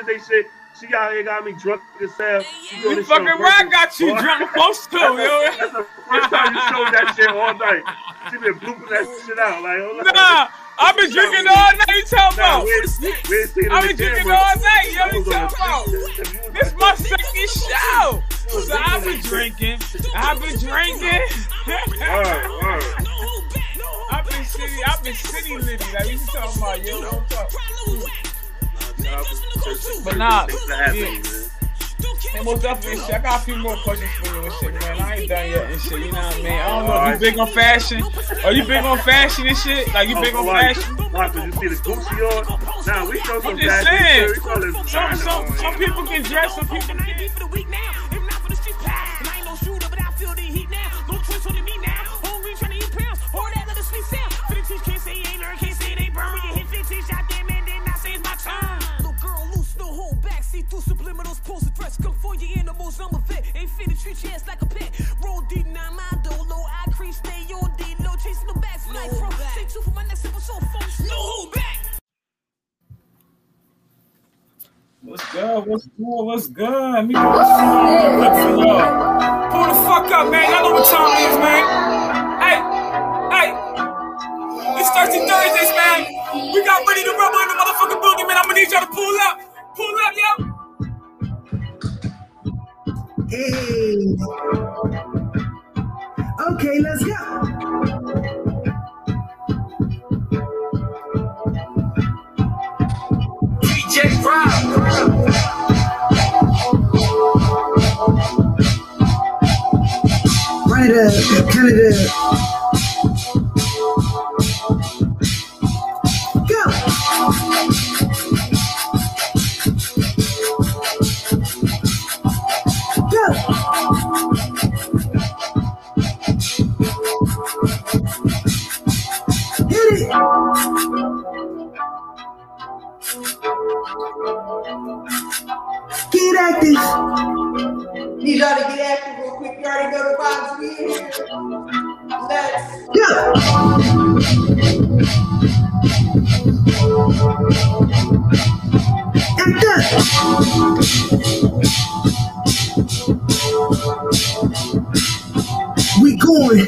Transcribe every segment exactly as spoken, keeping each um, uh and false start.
Thursday shit. She out here got me drunk as hell. You fucking right, got you drunk close too, yo. That's the first time you showed that shit all night. She been blooping that shit out. Like, oh, nah, I've been drinking all night. You talking nah, about? We I've been drinking all night. Yo, you talking about? This my second show. So I've been drinking. I've been drinking. Word, word. I've been city. I've been city litty. Like, what you talking about, yo? Don't talk. But nah, yeah. And most definitely, shit. I got a few more questions for you and shit, man. I ain't done yet and shit. You know what I mean? I don't know if you big on fashion. Are you big on fashion and shit? Like you big on fashion? Martha, you see the Gucci on? Nah, we show some I'm just saying. fashion. Some, some, some people can dress, some people can't. Like a pet, roll deep, now my dolo. I crease, stay on D, no chase, no back, flight from. Stay true for my next episode, folks. No hold back. What's good? What's good? What's good? Let me do this shit real quick for y'all. Pull the fuck up, man. Y'all know what time it is, man. Hey, hey. It's Thirsty Thursdays, man. We got ready to rumble in the motherfucking building, man. I'm gonna need y'all to pull up. Pull up, yo. Hey. Okay, let's go. D J Rob. Right up, Canada. Get active. Need y'all to get active real quick. You already know the vibes we in here. Let's go. And done. We going.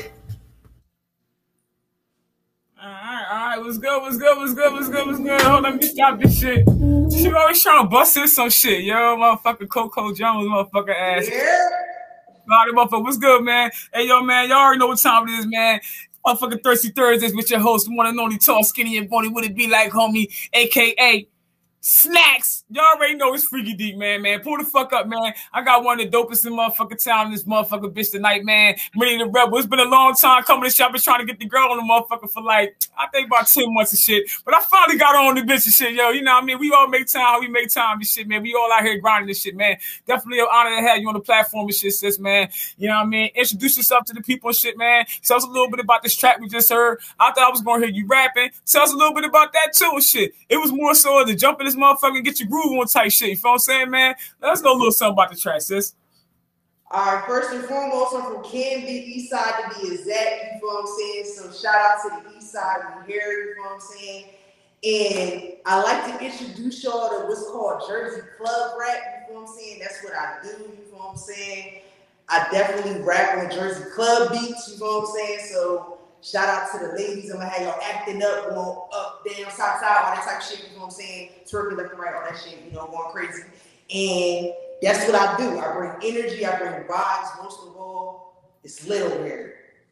What's good? What's good? What's good? What's good? What's good? Hold on, let me stop this shit. She always trying to bust in some shit, yo, motherfucker. Coco Jones, motherfucker ass. Yeah. Body motherfucker, what's good, man? Hey, yo, man, y'all already know what time it is, man. Motherfucking Thirsty Thursdays with your host, one and only tall, skinny, and bony. Would it be like, homie, aka Snacks? Y'all already know it's Freaky Deep, man, man. Pull the fuck up, man. I got one of the dopest in motherfucking town in this motherfucking bitch tonight, man. Ready to rebel. It's been a long time coming to shop. I've been trying to get the girl on the motherfucker for like, I think about ten months and shit. But I finally got her on the bitch and shit, yo. You know what I mean? We all make time how we make time and shit, man. We all out here grinding this shit, man. Definitely an honor to have you on the platform and shit, sis, man. You know what I mean? Introduce yourself to the people and shit, man. Tell us a little bit about this track we just heard. I thought I was going to hear you rapping. Tell us a little bit about that too and shit. It was more so to jump in this motherfucker and get your groove on type shit. You feel what I'm saying, man? Let's know a little something about the track, sis. All right, first and foremost, I'm from Canby, East Side to be exact, you know what I'm saying? So shout out to the East Side, we here, you know what I'm saying? And I like to introduce y'all to what's called Jersey Club Rap, you know what I'm saying? That's what I do, you know what I'm saying? I definitely rap on Jersey Club beats, you know what I'm saying? So shout out to the ladies, I'm gonna have y'all acting up, going up, down, side, side, all that type of shit, you know what I'm saying? Twerking left and right, all that shit, you know, going crazy. And that's what I do. I bring energy, I bring vibes. Most of all, it's lit over here.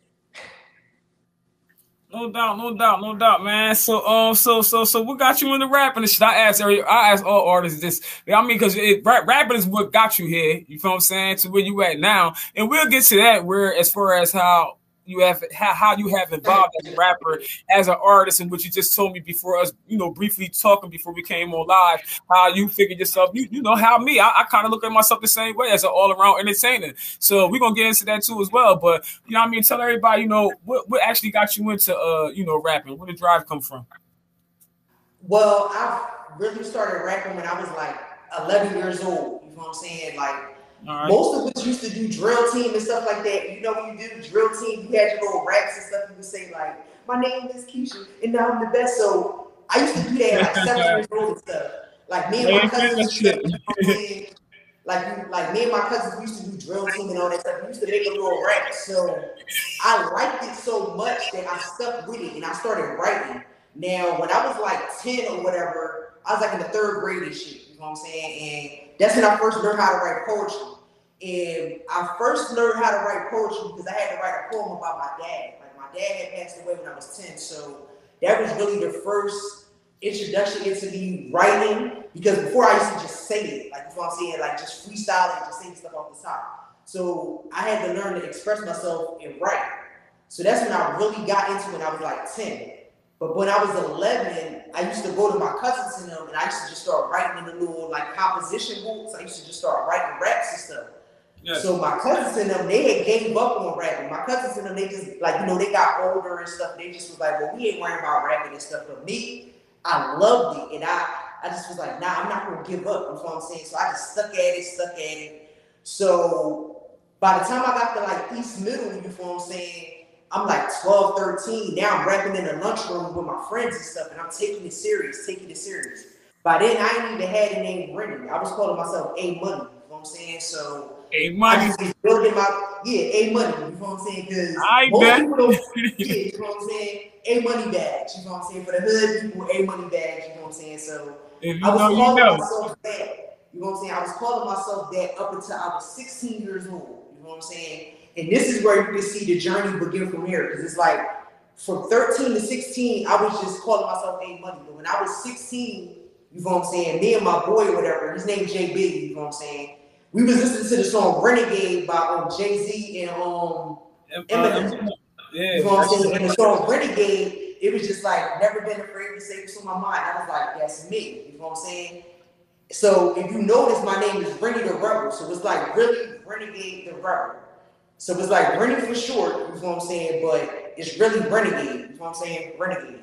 No doubt, no doubt, no doubt, man. So, um, so, so, so, what got you into rapping and shit? I ask, I ask all artists this. I mean, because rap, rapping is what got you here. You feel what I'm saying? To where you at now, and we'll get to that. Where, as far as how you have how, how you have evolved as a rapper, as an artist, and what you just told me before us, you know, briefly talking before we came on live, how you figured yourself, you, you know, how me, I, I kind of look at myself the same way as an all-around entertainer. So we're going to get into that too as well. But, you know what I mean, tell everybody, you know, what, what actually got you into, uh, you know, rapping? Where did the drive come from? Well, I really started rapping when I was like eleven years old, you know what I'm saying? Like, right. Most of us used to do drill team and stuff like that. You know, when you do drill team, you had your little raps and stuff. You would say like, "My name is Keisha, and now I'm the best." So I used to do that at like seven years old and stuff. Like me and my cousins, shit. You know what I'm saying? Like, like me and my cousins used to do drill team and all that stuff. We used to make a little rap. So I liked it so much that I stuck with it and I started writing. Now, when I was like ten or whatever, I was like in the third grade and shit. You know what I'm saying? And that's when I first learned how to write poetry. And I first learned how to write poetry because I had to write a poem about my dad. Like my dad had passed away when I was ten. So that was really the first introduction into me writing, because before I used to just say it, like you know what I'm saying, like just freestyle and just say stuff off the top. So I had to learn to express myself and write. So that's when I really got into it when I was like ten. But when I was eleven, I used to go to my cousins and them, and I used to just start writing in the little like composition books. I used to just start writing raps and stuff. Yes. So my cousins and them, they had gave up on rapping. My cousins and them, they just like, you know, they got older and stuff. They just was like, well, we ain't worrying about rapping and stuff. But me, I loved it, and I, I just was like, nah, I'm not gonna give up. You know what I'm saying? So I just stuck at it, stuck at it. So by the time I got to like East Middle, you know what I'm saying, I'm like twelve, thirteen. Now I'm rapping in the lunchroom with my friends and stuff, and I'm taking it serious, taking it serious. By then, I ain't even had a name Rennie. I was calling myself A Money. You know what I'm saying? So A Money. I just was building my yeah A Money. You know what I'm saying? Because most bet. people don't, yeah, you know what I'm saying? A Money bags. You know what I'm saying? For the hood people, A Money bags. You know what I'm saying? So if you I was know, calling you know. myself that. You know what I'm saying? I was calling myself that up until I was sixteen years old. You know what I'm saying? And this is where you can see the journey begin from here, because it's like from thirteen to sixteen, I was just calling myself A Money. But when I was sixteen, you know what I'm saying, me and my boy or whatever, his name J Big, you know what I'm saying, we was listening to the song Renegade by um, Jay-Z and um, Eminem. Yeah. You know what I'm saying? And the song Renegade, it was just like, never been afraid to say what's on my mind. I was like, that's me. You know what I'm saying? So if you notice, my name is Rennie the Rebel. So it's like really Renegade the Rebel. So it's like Rennie for short, you know what I'm saying? But it's really Renegade, you know what I'm saying? Renegade.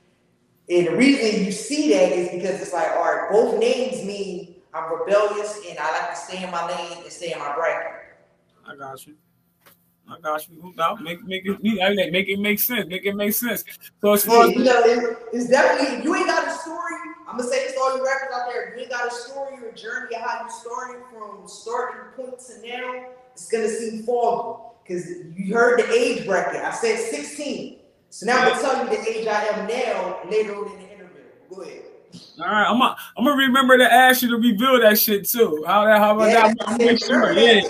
And the reason you see that is because it's like, all right, both names mean I'm rebellious and I like to stay in my lane and stay in my bracket. I got you. I got you. No doubt. Make make it make it make sense. Make it make sense. So as far yeah, as you know, it, it's definitely, if you ain't got a story, I'm gonna say this to all you rappers out there, if you ain't got a story or a journey of how you started from starting point to now, it's gonna seem foggy. Because you heard the age bracket. I said sixteen. So now I'm gonna tell you the age I am now later on in the interview. Go ahead. All right, I'm gonna I'm gonna remember to ask you to reveal that shit too. How that? How about yeah, that? I'm gonna make sure. Yeah,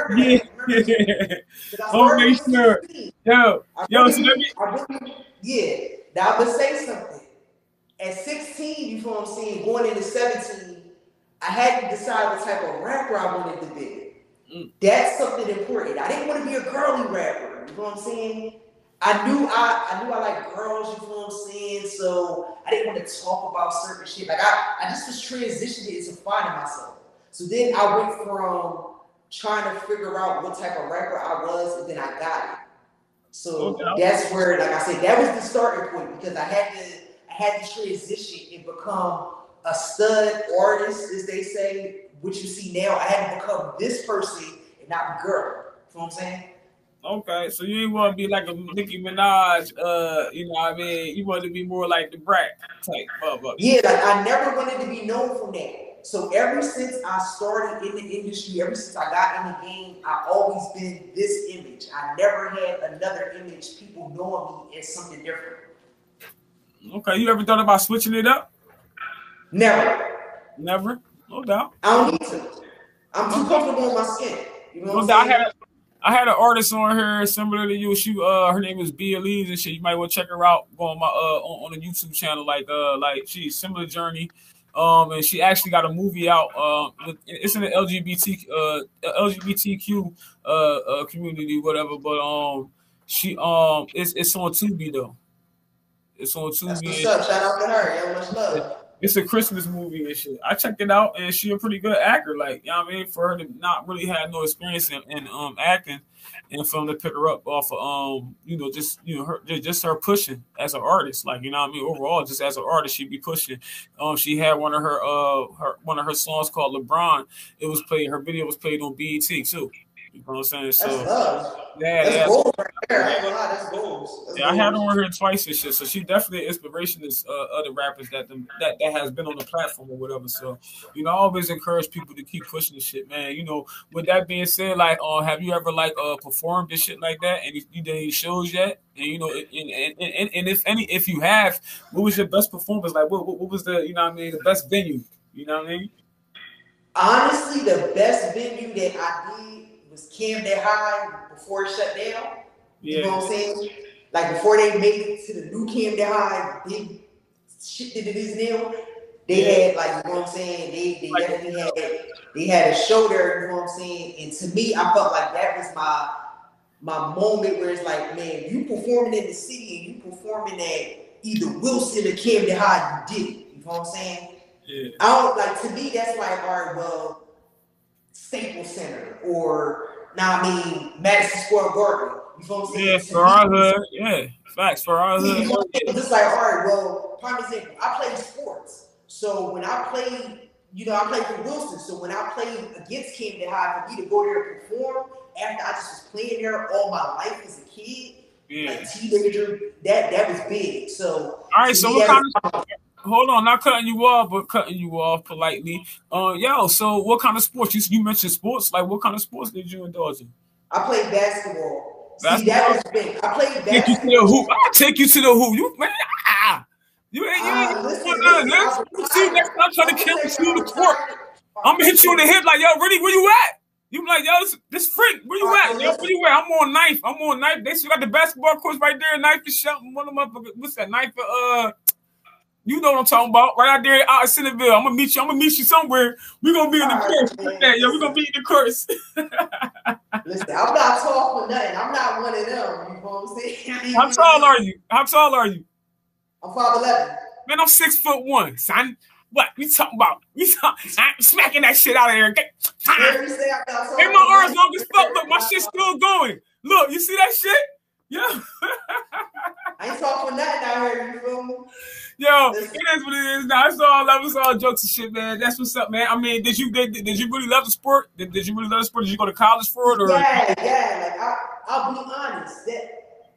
yeah. I'm gonna make sure. Yo, yo. So let me. Really, yeah. Now I'm gonna say something. At sixteen, you know what I'm saying, going into seventeen, I had to decide what type of rapper I wanted to be. Mm. That's something important. I didn't want to be a girly rapper. You know what I'm saying? I knew I, I knew I like girls. You know what I'm saying? So I didn't want to talk about certain shit. Like I, I just was transitioning into finding myself. So then I went from trying to figure out what type of rapper I was, and then I got it. So okay. That's where, like I said, that was the starting point, because I had to, I had to transition and become a stud artist, as they say. What you see now, I had to become this person and not the girl. You know what I'm saying? Okay, so you didn't want to be like a Nicki Minaj, uh, you know what I mean? You wanted to be more like the Brat type. Uh, yeah, like I never wanted to be known for that. So ever since I started in the industry, ever since I got in the game, I've always been this image. I never had another image, people knowing me as something different. Okay, you ever thought about switching it up? Never. Never? No doubt. I don't need to. I'm too comfortable in my skin. You know what no I'm doubt. I had, I had an artist on here similar to you. She, uh, her name is B. Elise and shit. You might want to check her out. Go on my uh on, on the YouTube channel. Like uh like she's similar journey. Um, and she actually got a movie out. Uh, it's in the L G B T uh L G B T Q uh, uh community, whatever. But um, she um it's it's on Tubi though. It's on Tubi. That's what's up. Shout out to her. Yo, much love. It's a Christmas movie and shit. I checked it out, and she a pretty good actor. Like, you know what I mean? For her to not really have no experience in, in um acting, and for them to pick her up off of um, you know, just you know, her just her pushing as an artist. Like, you know what I mean? Overall, just as an artist, she'd be pushing. Um, she had one of her uh her one of her songs called LeBron. It was played. Her video was played on B E T too. You You know what I'm saying? That's So love. yeah, That's yeah. gold right there. I ain't gonna lie, that's goals. That's Yeah, I had her goals. on here twice and shit. So she definitely an inspiration to uh, other rappers that them that, that has been on the platform or whatever. So, you know, I always encourage people to keep pushing the shit, man. You know, with that being said, like, uh, have you ever like uh performed and shit like that? And you, you did any shows yet? And you know, and, and, and, and if any, if you have, what was your best performance? Like, what, what what was the, you know what I mean, the best venue? You know what I mean? Honestly, the best venue that I did was Camden High before it shut down. Yeah. You know what I'm saying? Like before they made it to the new Camden High, big shit that it is now. They Yeah. had like, you know what I'm saying? They they definitely had they had a show there. You know what I'm saying? And to me, I felt like that was my my moment where it's like, man, you performing in the city and you performing at either Wilson or Camden High, you did it. You know what I'm saying? Yeah. I don't like to me. That's like, all right, well, Staples Center or now I mean Madison Square Garden. You know what I'm saying? Yeah, To for me, our hood. Yeah, facts for our you know hood. what I'm saying? Just like, all right, well, prime example, I play sports. So when I played, you know, I played for Wilson. So when I played against Camden High, for me to go there and perform after I just was playing there all my life as a kid, Yeah. like teenager, that that was big. So All right, to so me, what that kind of hold on, not cutting you off, but cutting you off politely. Uh, yo, so what kind of sports? You you mentioned sports. Like, what kind of sports did you indulge in? I played basketball. See, Basketball? that was the thing. I played Take you to the basketball. hoop. I'll take you to the hoop. You man, ah, you ain't you ain't. Uh, listen, you listen, let's, I let's see next time I'm trying to I'm kill gonna you say to the I court. retired. I'm gonna hit you in the hip like, yo, really, where you at? You be like, yo, this, this freak, where you at? Yo, where you at? I'm on Ninth. I'm on Ninth. They still got the basketball courts right there. Ninth is shut. One of them, what's that? Ninth for uh. You know what I'm talking about, right out there out in Centerville. I'm gonna meet you. I'm gonna meet you somewhere. We're gonna be in the All course. right, Yeah, yeah, we're gonna be in the course. Listen, I'm not tall for nothing. I'm not one of them. You know what I'm saying? How tall are you? How tall are you? I'm five eleven. Man, I'm six foot one, son. What we talking about? We talk, I'm smacking that shit out of here. Get, Where you say I'm not tall? and my arms long as fuck. Look, my shit's still going. Look, you see that shit? Yeah. I ain't tall for nothing out here. You feel me? Yo, it is what it is now. It's all love. It's all jokes and shit, man. That's what's up, man. I mean, did you did, did you really love the sport? Did, did you really love the sport? Did you go to college for it? Or? Yeah, yeah. Like I, I'll be honest that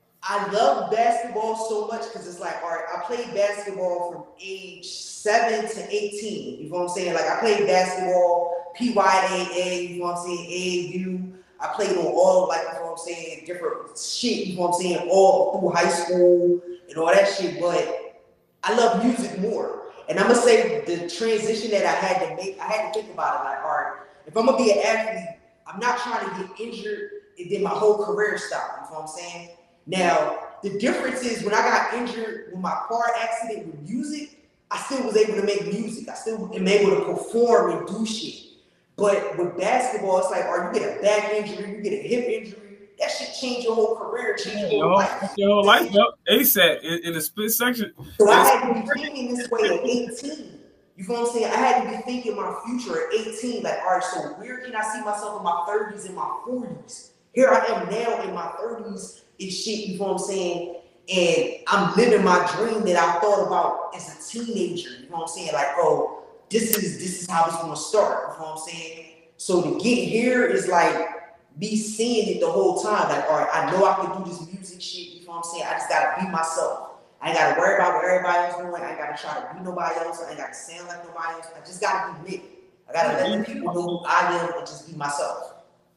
I love basketball so much because it's like, all right, I played basketball from age seven to eighteen. You know what I'm saying? Like I played basketball, P Y A A. You know what I'm saying? A A U. I played on all like, you know what I'm saying, different shit. You know what I'm saying? All through high school and all that shit, but I love music more. And I'm gonna say the transition that I had to make, I had to think about it like, all right, if I'm gonna be an athlete, I'm not trying to get injured and then my whole career stop. You know what I'm saying? Now, the difference is when I got injured with my car accident with music, I still was able to make music. I still am able to perform and do shit. But with basketball, it's like, or you get a back injury, you get a hip injury, that shit change your whole career, change your whole life. Your whole life, yep. ASAP in, in the split section. So I had to be thinking this way at eighteen. You know what I'm saying? I had to be thinking my future at eighteen. Like, all right, so where can I see myself in my thirties and my forties? Here I am now in my thirties and shit, you know what I'm saying? And I'm living my dream that I thought about as a teenager. You know what I'm saying? Like, oh, this is this is how it's gonna start. You know what I'm saying? So to get here is like me seeing it the whole time. Like, all right, I know I can do this music shit. You know what I'm saying? I just gotta be myself. I ain't gotta worry about what everybody else doing. I ain't gotta try to be nobody else. I ain't gotta sound like nobody else. I just gotta be me. I gotta let the people know who I am and just be myself.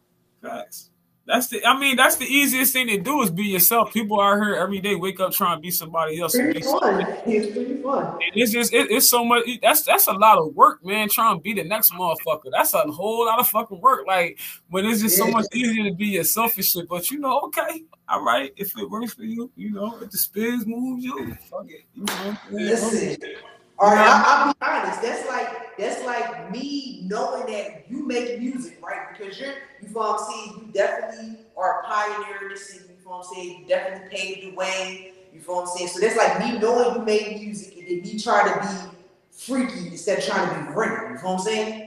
Facts. That's the. I mean, that's the easiest thing to do is be yourself. People are here every day, wake up trying to be somebody else. Pretty be fun. It's pretty fun. And it's just it, it's so much. That's that's a lot of work, man. Trying to be the next motherfucker. That's a whole lot of fucking work. Like when it's just so Yeah. much easier to be yourself and shit. But you know, okay, all right. If it works for you, you know, if the spins move you, fuck it. You know, Listen. All right, I, I'll be honest. That's like that's like me knowing that you make music, right? Because you're, you know what I'm saying. You definitely are a pioneer in this city. You know what I'm saying. You definitely paved the way. You know what I'm saying. So that's like me knowing you made music and then me trying to be freaky instead of trying to be gritty. You know what I'm saying.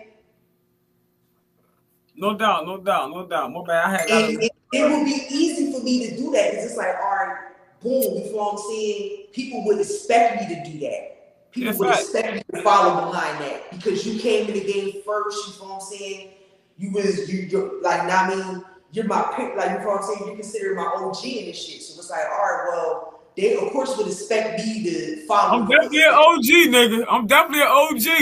No doubt, no doubt, no doubt. My bad. I had. And it, it would be easy for me to do that because it's like, all right, boom. You know what I'm saying. People would expect me to do that. People Yeah, would fact. expect you to follow behind that because you came in the game first. You know what I'm saying? You was you you're, like, now I mean, you're my pick, like you know what I'm saying. You consider my O G and this shit. So it's like, all right, well. They of course would expect me to follow. I'm definitely an O G, nigga. I'm definitely an O G.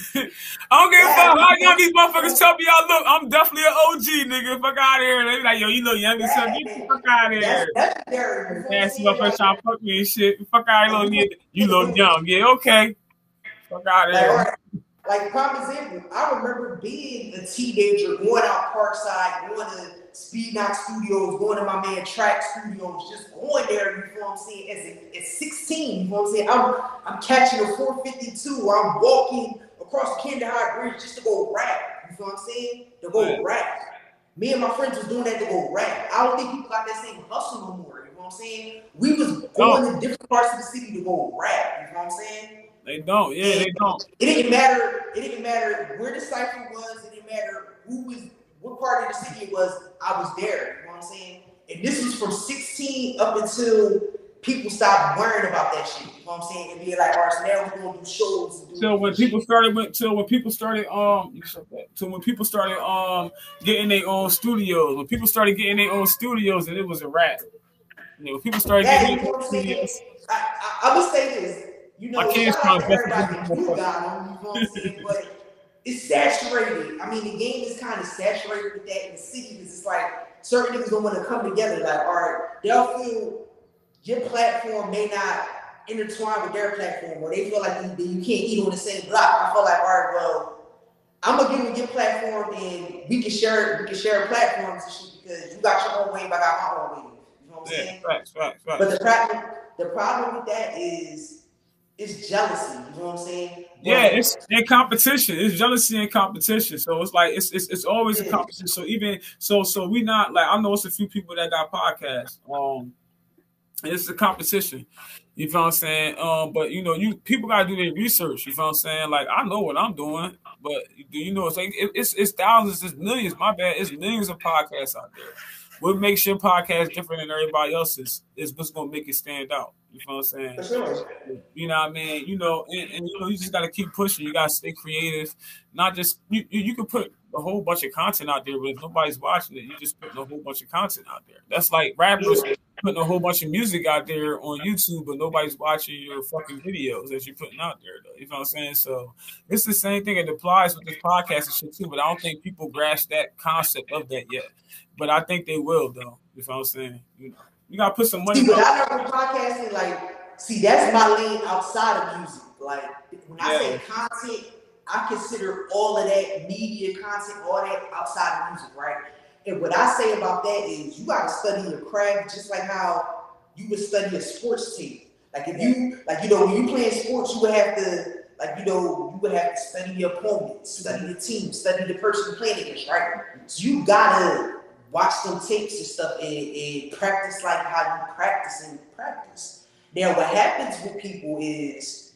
I don't give a fuck how young these motherfuckers tell me I look. I'm definitely an O G, nigga. Fuck out of here. They be like, yo, you look young as hell. Get the fuck out of here. That's legendary. Nasty motherfuckers trying to fuck me and shit. Fuck out of here. You look young. Yeah, okay. Fuck out of here. Like, prime example, I remember being a teenager, going out Parkside, going to Speed Knox Studios, going to my man Track Studios, just going there, you know what I'm saying, as, a, as sixteen, you know what I'm saying? I'm, I'm catching a four fifty-two, or I'm walking across the Camden High Bridge just to go rap, you know what I'm saying? To go yeah. rap. Me and my friends was doing that to go rap. I don't think people got that same hustle no more, you know what I'm saying? We was going oh. to different parts of the city to go rap, you know what I'm saying? They don't, yeah, they don't. It didn't matter. It didn't matter where the cipher was. It didn't matter who was, what part of the city it was. I was there. You know what I'm saying? And this was from sixteen up until people stopped worrying about that shit. You know what I'm saying? And be like, all right, so now we're gonna do shows. And do till when people shit. started, went till when people started, um, you shut that. Till when people started, um, getting their own studios. When people started getting their own studios, and it was a wrap. You know, when people started yeah, getting you their own studios. I, I, I would say this. You know, I can't shout out to everybody who got them, you know what I'm saying? But it's saturated. I mean, the game is kind of saturated with that in the city because it's like certain niggas don't want to come together. Like, all right, they'll feel your platform may not intertwine with their platform, or they feel like you, you can't eat on the same block. I feel like, all right, well, I'm gonna give you your platform and we can share we can share platforms and shit because you got your own wave, I got my own wave. You know what I'm yeah, saying? Right, right, right. But the problem, the problem with that is. It's jealousy, you know what I'm saying? Yeah, it's in competition. It's jealousy and competition. So it's like it's it's, it's always a competition. So even so, so we not like I know it's a few people that got podcasts. Um, it's a competition. You know what I'm saying? Um, but you know, you people gotta do their research. You know what I'm saying? Like I know what I'm doing, but do you know it's like it, it's it's thousands, it's millions. My bad, it's millions of podcasts out there. What makes your podcast different than everybody else's is what's gonna make it stand out. You know what I'm saying? For sure. You know what I mean? You know, and, and you know, you just gotta keep pushing. You gotta stay creative. Not just you, you. You can put a whole bunch of content out there, but if nobody's watching it, you just putting a whole bunch of content out there. That's like rappers putting a whole bunch of music out there on YouTube, but nobody's watching your fucking videos that you're putting out there. Though. You know what I'm saying? So it's the same thing. It applies with this podcast and shit too. But I don't think people grasp that concept of that yet. But I think they will, though. You know what I'm saying? You know, you gotta put some money. See, but I know podcasting, like, see, that's my lane outside of music. Like, when I yeah. say content, I consider all of that media content, all that outside of music, right? And what I say about that is you gotta study your craft just like how you would study a sports team. Like if you, like you know, when you playing sports, you would have to, like you know, you would have to study your opponent, study the team, study the person you're playing against, right? So you gotta watch some tapes and stuff and, and practice like how you practice and practice. Now, what happens with people is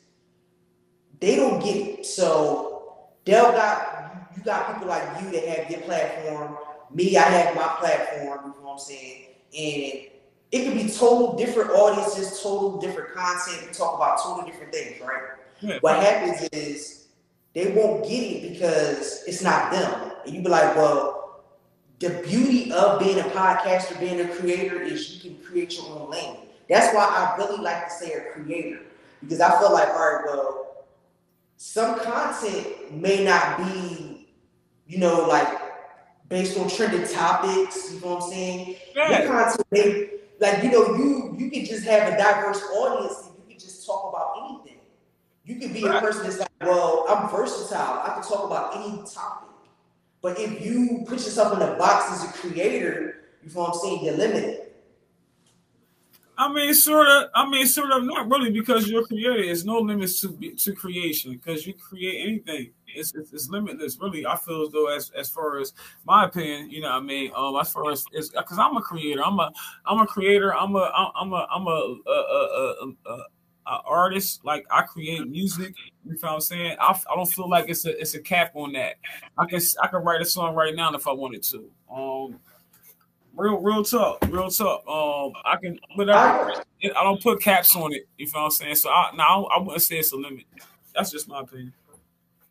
they don't get it. So they'll got you got people like you that have your platform. Me, I have my platform. You know what I'm saying? And it could be total different audiences, total different content. We talk about total different things, right? Yeah. What happens is they won't get it because it's not them, and you be like, well. The beauty of being a podcaster, being a creator, is you can create your own lane. That's why I really like to say a creator, because I feel like, all right, well, some content may not be, you know, like based on trending topics. You know what I'm saying? Yeah. Your content may, like, you know, you you can just have a diverse audience and you can just talk about anything. You can be a person that's like, well, I'm versatile. I can talk about any topic. But if you put yourself in a box as a creator, you know what I'm saying, you're limited. I mean, sort of. I mean, sort of. Not really, because you're a creator. There's no limits to to creation because you create anything. It's, it's it's limitless. Really, I feel as though, as as far as my opinion, you know, what I mean, um, as far as it's because I'm a creator. I'm a I'm a creator. I'm a I'm a I'm a a a. a, a Uh, artist, like I create music. You know what I'm saying? I, I don't feel like it's a it's a cap on that. I can I can write a song right now if I wanted to. Um, real real talk, real talk. Um, I can whatever. I don't put caps on it. You know what I'm saying? So I now I wouldn't say it's a limit. That's just my opinion.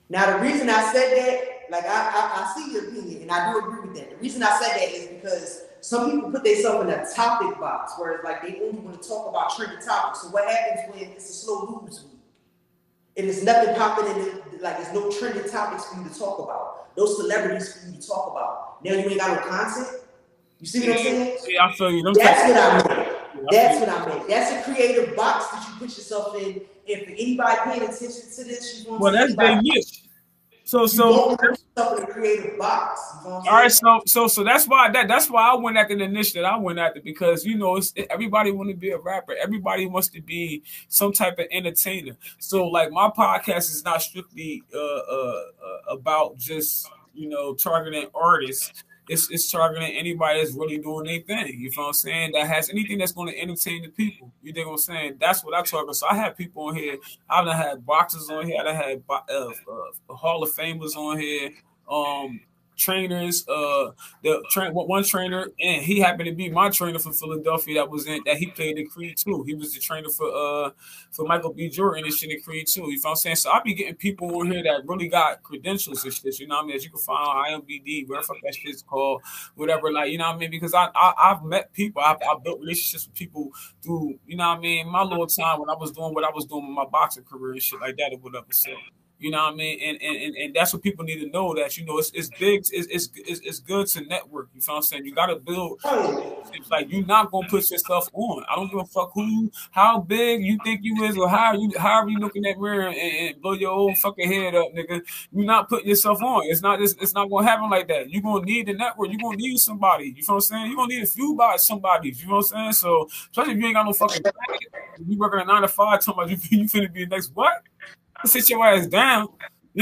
Now, the reason I said that, like, I, I, I see your opinion, and I do agree with that. The reason I said that is because some people put themselves in a topic box, where it's like they only want to talk about trending topics. So what happens when it's a slow news week? And there's nothing popping in it, like there's no trending topics for you to talk about, no celebrities for you to talk about. Now you ain't got no content. You see what I'm saying? Yeah, I feel you. Them That's what I meant. Yeah, That's what I meant. That's a creative box that you put yourself in. If anybody paying attention to this, you want well, to that's their niche. So, so. you put yourself in a creative box. You know what I'm All right, saying? so so so that's why that that's why I went after the niche that I went after, because you know it's, everybody want to be a rapper, everybody wants to be some type of entertainer. So like my podcast is not strictly uh, uh, uh, about just you know targeting artists. It's, it's targeting anybody that's really doing their thing. You know what I'm saying? That has anything that's going to entertain the people. You know what I'm saying? That's what I talk about. So I have people on here. I've done had boxers on here. I done had uh, uh, Hall of Famers on here. Um, trainers, uh, the train one trainer, and he happened to be my trainer for Philadelphia. That was in that he played in Creed two. He was the trainer for uh for Michael B. Jordan and shit in Creed two. You know what I'm saying? So I be getting people on here that really got credentials and shit. You know what I mean? As you can find on I M D B, whatever the fuck that shit's called, whatever. Like you know what I mean? Because I, I I've met people. I've, I've built relationships with people through you know what I mean. My little time when I was doing what I was doing with my boxing career and shit like that or whatever. So. You know what I mean? And, and and that's what people need to know, that, you know, it's it's big, it's it's it's, it's good to network. You know what I'm saying? You got to build. It's like you're not going to put yourself on. I don't give a fuck who you, how big you think you is, or how you, however you look in that mirror and, and blow your own fucking head up, nigga. You're not putting yourself on. It's not it's, it's not going to happen like that. You're going to need the network. You're going to need somebody. You know what I'm saying? You're going to need a few by somebody. You know what I'm saying? So, especially if you ain't got no fucking you working a nine to five, talking about you, you finna be the next what? Sit your ass down,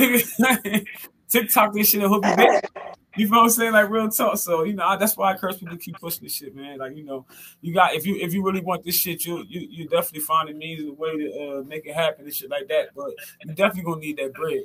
nigga. TikTok this shit and hope you get. You know what I'm saying? Like real talk. So you know I, that's why I encourage people to keep pushing this shit, man. Like you know, you got if you if you really want this shit, you you you definitely find a means and a way to uh, make it happen and shit like that. But you definitely gonna need that bread.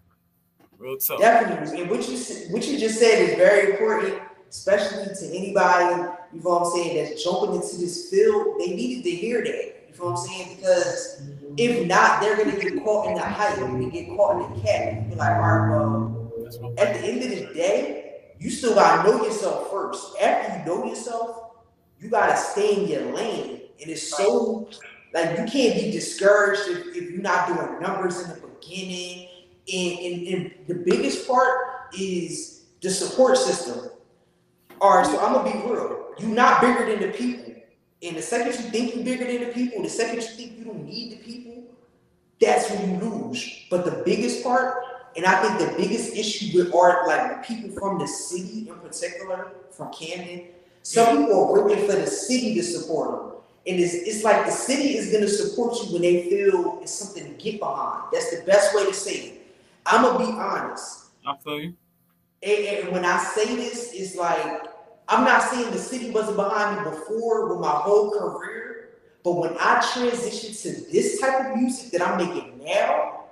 Real talk. Definitely. And what you what you just said is very important, especially to anybody. You know what I'm saying? That's jumping into this field. They needed to hear that. You know what I'm saying? Because if not, they're gonna get caught in the hype. They're gonna get caught in the cat. Be like, all right, well, at the end of the day, you still gotta know yourself first. After you know yourself, you gotta stay in your lane. And it's so like you can't be discouraged if, if you're not doing numbers in the beginning. And, and, and the biggest part is the support system. All right, so I'm gonna be real. You're not bigger than the people. And the second you think you're bigger than the people, the second you think you don't need the people, that's when you lose. But the biggest part, and I think the biggest issue with art, like the people from the city in particular, from Camden, some people are working for the city to support them. And it's, it's like the city is going to support you when they feel it's something to get behind. That's the best way to say it. I'm going to be honest. I feel you. And, and when I say this, it's like, I'm not saying the city wasn't behind me before with my whole career, but when I transitioned to this type of music that I'm making now,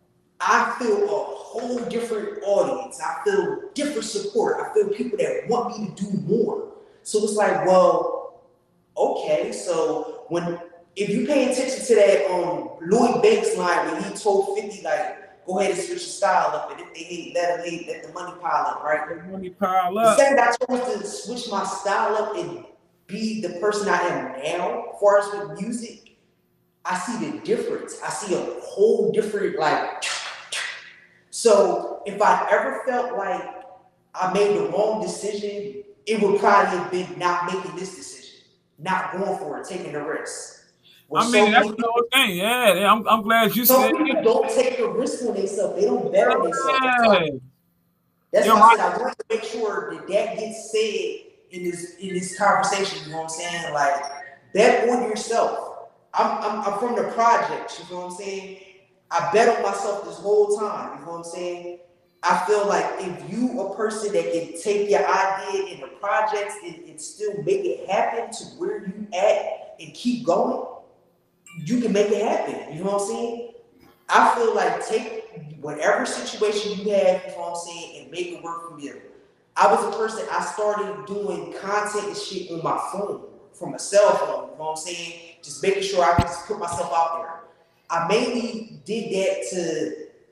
I feel a whole different audience. I feel different support. I feel people that want me to do more. So it's like, well, okay, so when if you pay attention to that um Lloyd Banks line when he told fifty, like, go ahead and switch your style up, and if they hate, let them hate, let the money pile up, right? Let the money pile up. The second I chose to switch my style up and be the person I am now, as far as with music, I see the difference. I see a whole different, like, so if I ever felt like I made the wrong decision, it would probably have been not making this decision, not going for it, taking the risk. I mean, that's the whole thing. Yeah, yeah, I'm, I'm glad you Some said people that. don't take the risk on themselves. They don't bet on themselves. Yeah. That's Yo, why I my- said I want to make sure that that gets said in this in this conversation. You know what I'm saying? Like, bet on yourself. I'm I'm, I'm from the projects. You know what I'm saying? I bet on myself this whole time. You know what I'm saying? I feel like if you a person that can take your idea in the projects and, and still make it happen to where you at and keep going, you can make it happen. You know what I'm saying? I feel like take whatever situation you have, you know what I'm saying, and make it work for you. I was a person, I started doing content and shit on my phone, from a cell phone, you know what I'm saying? Just making sure I can just put myself out there. I mainly did that to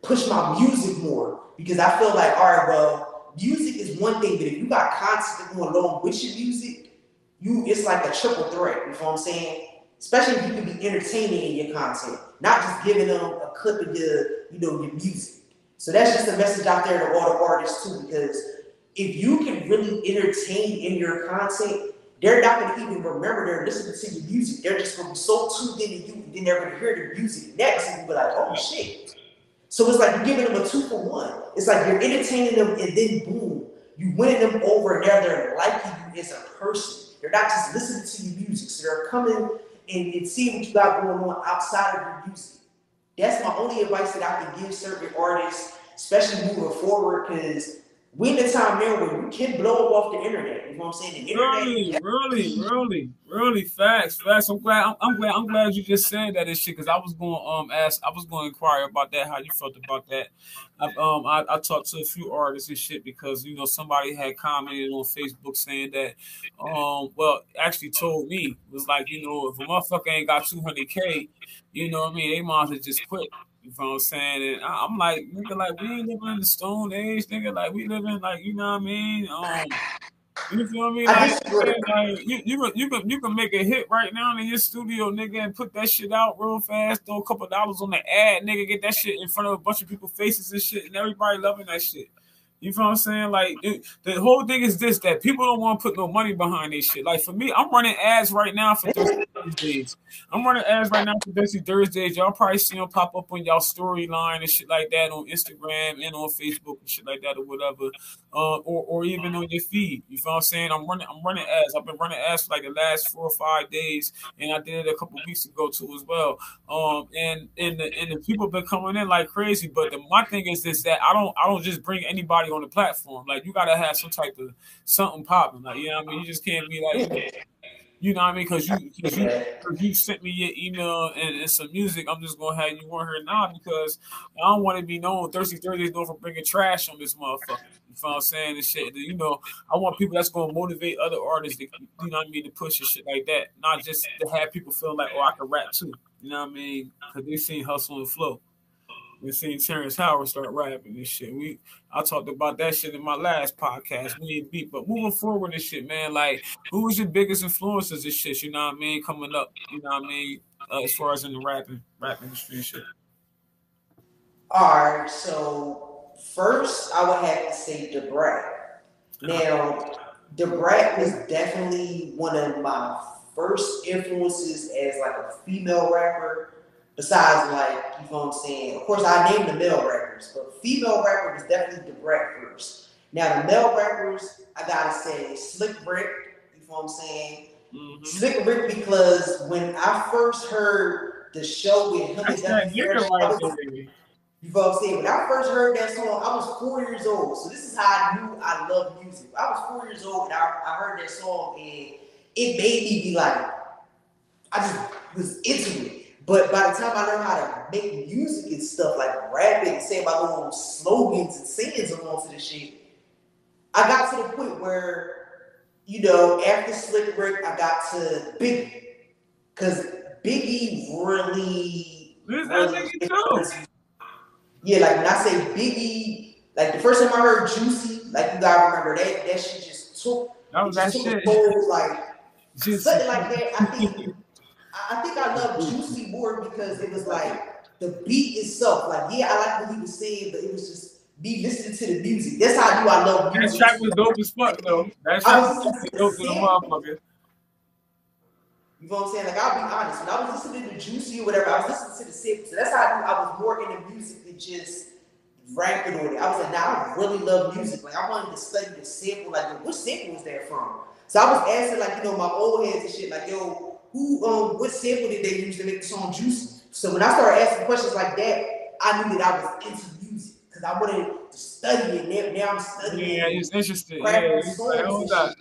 push my music more because I feel like, all right, well, music is one thing, but if you got content going along with your music, you it's like a triple threat. You know what I'm saying? Especially if you can be entertaining in your content, not just giving them a clip of your, you know, your music. So that's just a message out there to all the artists too, because if you can really entertain in your content, they're not going to even remember they're listening to your music. They're just going to be so tuned into you, and then they're going to hear the music next and be like, oh shit. So it's like you're giving them a two for one. It's like you're entertaining them, and then boom, you winning them over, and now they're liking you as a person. They're not just listening to your music, so they're coming and, and seeing what you got going on outside of your music. That's my only advice that I can give certain artists, especially moving forward, because we're in the time now where you can blow up off the internet. You know what I'm saying? The internet. Really, really, really, really facts, facts. I'm glad. I'm, I'm glad. I'm glad you just said that and shit. Because I was going to um ask. I was going to inquire about that. How you felt about that? I, um, I, I talked to a few artists and shit because you know somebody had commented on Facebook saying that um well actually told me was like you know if a motherfucker ain't got two hundred K, you know what I mean they might as well just quit. You know what I'm saying? And I, I'm like, nigga, like, we ain't living in the Stone Age, nigga. Like, we living, like, you know what I mean? Um, you feel me? Like, like you, you, can, you, can, you can make a hit right now in your studio, nigga, and put that shit out real fast, throw a couple dollars on the ad, nigga, get that shit in front of a bunch of people's faces and shit, and everybody loving that shit. You feel what I'm saying? Like, it, the whole thing is this, that people don't want to put no money behind this shit. Like, for me, I'm running ads right now for Thirsty Thursdays. I'm running ads right now for Thirsty Thursdays. Y'all probably see them pop up on y'all storyline and shit like that on Instagram and on Facebook and shit like that or whatever, uh, or or even on your feed. You feel what I'm saying? I'm running I'm running ads. I've been running ads for like the last four or five days, and I did it a couple weeks ago too as well. Um, and and the, and the people been coming in like crazy. But the, my thing is this, that I don't I don't just bring anybody on the platform. Like, you gotta have some type of something popping. Like, you know what I mean? You just can't be like, you know what I mean? Because you, cause you, cause you sent me your email and, and some music, I'm just gonna have you on here now because I don't want to be known. Thirsty Thursdays known for bringing trash on this motherfucker. You know what I'm saying? And shit. You know, I want people that's gonna motivate other artists to, you know what I mean, to push and shit like that. Not just to have people feel like, oh, I can rap too. You know what I mean? Because they seen Hustle and Flow. We seen Terrence Howard start rapping and shit. We I talked about that shit in my last podcast. We ain't beat, but moving forward and shit, man. Like, who was your biggest influences and shit? You know what I mean? Coming up, you know what I mean? Uh, as far as in the rapping, rap industry and shit. All right, so first I would have to say Da Brat. Now, Da Brat was definitely one of my first influences as like a female rapper. Besides, like, you know what I'm saying? Of course, I named the male rappers, but female rapper was definitely Da Brat first. Now, the male rappers, I gotta say, Slick Rick, you know what I'm saying? Mm-hmm. Slick Rick, because when I first heard the show with him and Ducky Fresh, right, you know what I'm saying? When I first heard that song, I was four years old. So this is how I knew I loved music. I was four years old and I, I heard that song, and it made me be like, I just was into it. But by the time I learned how to make music and stuff, like rapping and saying my little slogans and sayings along to this shit, I got to the point where, you know, after Slick Rick, I got to Biggie. Because Biggie really, really yeah, like when I say Biggie, like the first time I heard Juicy, like you gotta remember that that shit just took, that was that shit. Whole, like Juicy. Something like that. I think I think I love Juicy more because it was like the beat itself. Like, yeah, I like what he was saying, but it was just me listening to the music. That's how I knew I love music. That track was dope as fuck, though. That track was dope to the motherfucker. You know what I'm saying? Like, I'll be honest. When I was listening to Juicy or whatever, I was listening to the sample. So that's how I knew I was more into music than just rapping on it. I was like, nah, I really love music. Like, I wanted to study the sample. Like, what sample was that from? So I was asking, like, you know, my old heads and shit, like, yo, who, um, what sample did they use to make the song Juicy? So when I started asking questions like that, I knew that I was into music because I wanted to study it. Now, now I'm studying. Yeah, it's interesting. Yeah, like, hold on.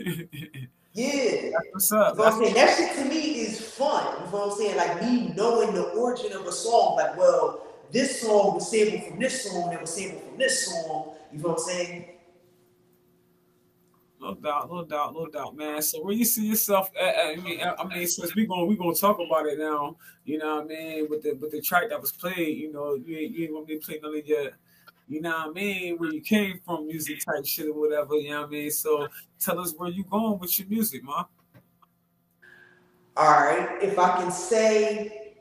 Yeah. That's what's up. You know what I'm saying? That shit to me is fun. You know what I'm saying? Like me knowing the origin of a song. Like, well, this song was sampled from this song that was sampled from this song. You know what I'm saying? No doubt, no doubt, no doubt, man. So where you see yourself at, at- I mean, I mean, since we going we gonna talk about it now, you know what I mean, with the with the track that was played, you know, you ain't you ain't gonna be playing none of your, you know what I mean, where you came from, music type shit or whatever, you know what I mean. So tell us where you going with your music, man. All right, if I can say,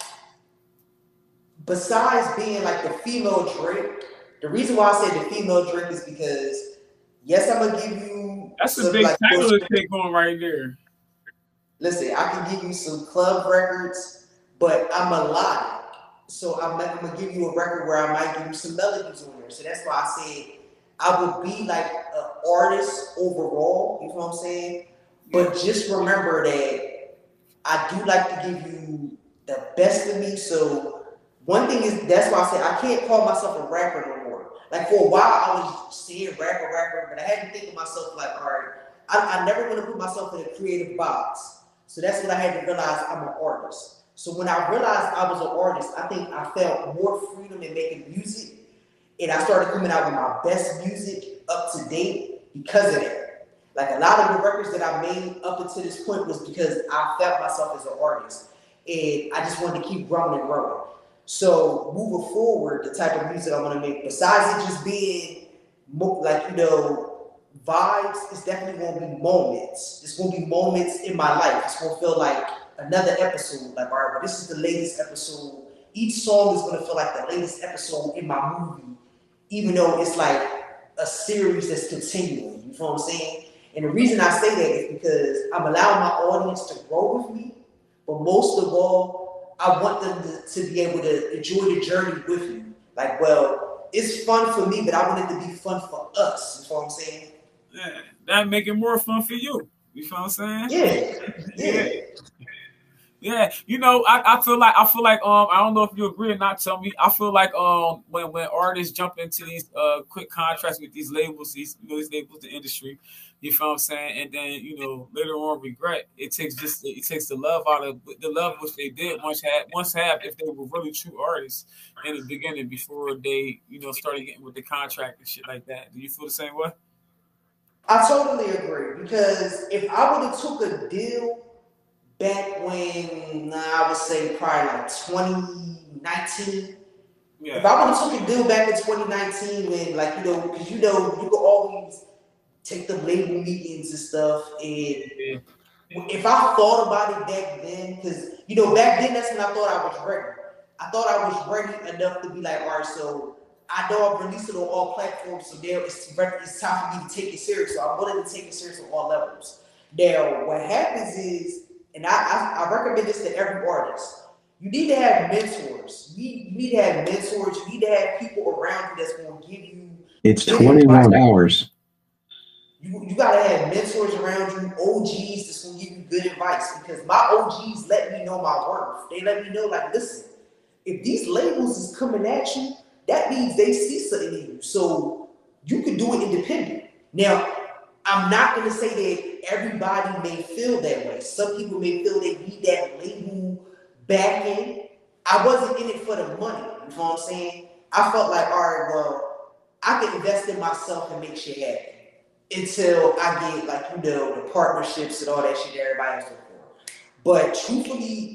besides being like the female Drake, the reason why I say the female Drake is because, yes, I'm gonna give you That's a some, big like, title to take on right there. listen, I can give you some club records, but I'm melodic. So I'm, I'm gonna give you a record where I might give you some melodies on there. So that's why I said I would be like an artist overall, you know what I'm saying? But just remember that I do like to give you the best of me. So one thing is, that's why I say I can't call myself a rapper no more. Like for a while I was saying rapper, rapper, but I had to think of myself like, all right, I, I never want to put myself in a creative box. So that's what I had to realize, I'm an artist. So when I realized I was an artist, I think I felt more freedom in making music, and I started coming out with my best music up to date because of that. Like a lot of the records that I made up until this point was because I felt myself as an artist, and I just wanted to keep growing and growing. So moving forward, the type of music I want to make, besides it just being mo- like, you know, vibes, it's definitely going to be moments. It's going to be moments in my life. It's going to feel like another episode. Like, all right, well, this is the latest episode. Each song is going to feel like the latest episode in my movie, even though it's like a series that's continuing. You know what I'm saying? And the reason I say that is because I'm allowing my audience to grow with me, but most of all, I want them to, to be able to enjoy the journey with me. Like, well, it's fun for me, but I want it to be fun for us. You know what I'm saying? Yeah, that make it more fun for you. You know what I'm saying? Yeah. Yeah. Yeah. Yeah, you know, I, I feel like I feel like um I don't know if you agree or not. Tell me. I feel like um when, when artists jump into these uh quick contracts with these labels, these you know, these labels, the industry, you feel what I'm saying, and then you know later on regret. It takes just it takes the love out of the love which they did once had once have if they were really true artists in the beginning before they you know started getting with the contract and shit like that. Do you feel the same way? I totally agree, because if I would have took a deal back when, I would say probably like twenty nineteen. Yeah. If I would have took a deal back in twenty nineteen, when, like, you know, because you know, you could always take the label meetings and stuff. And Yeah. if I thought about it back then, because, you know, back then, that's when I thought I was ready. I thought I was ready enough to be like, all right, so I know I've released it on all platforms, so now it's, it's time for me to take it serious. So I'm willing to take it serious on all levels. Now, what happens is, and I, I, I recommend this to every artist, you need to have mentors. You need, you need to have mentors. You need to have people around you that's going to give you. It's twenty-one hours. You, you got to have mentors around you, O Gs that's going to give you good advice. Because my O Gs let me know my worth. They let me know, like, listen, if these labels is coming at you, that means they see something in you. So you can do it independent. Now, I'm not going to say that everybody may feel that way. Some people may feel they need that label backing. I wasn't in it for the money. You know what I'm saying? I felt like, all right, well, I can invest in myself and make shit happen until I get, like, you know, the partnerships and all that shit that everybody has to for. But truthfully,